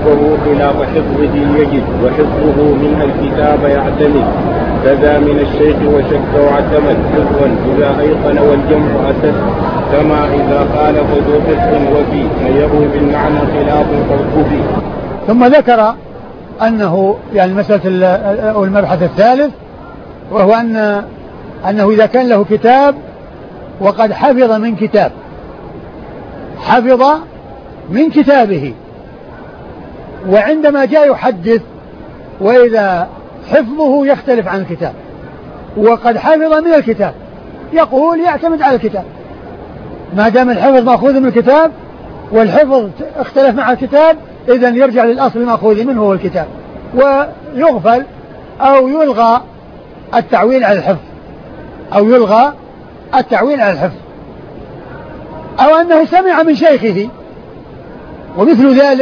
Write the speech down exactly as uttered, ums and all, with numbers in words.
حفظه خلاف حفظه يجد، وحفظه منها الكتاب يعتمد، كذا من الشيخ وشك واعتمد، حفظا إذا أيقن والجمع أسد، كما إذا خالف ذو حفظ وفي فيروي بالمعنى خلاف فاركبي. ثم ذكر أنه يعني مسألة أو المبحث الثالث، وهو أن أنه إذا كان له كتاب وقد حفظ من كتاب حفظ من كتابه، وعندما جاء يحدث وإذا حفظه يختلف عن الكتاب وقد حفظ من الكتاب، يقول يعتمد على الكتاب ما دام الحفظ مأخوذ من الكتاب والحفظ اختلف مع الكتاب، إذن يرجع للأصل المأخوذ منه هو الكتاب، ويغفل أو يلغى التعويل على الحفظ أو يلغى التعويل على الحفظ، أو أنه سمع من شيخه ومثل ذلك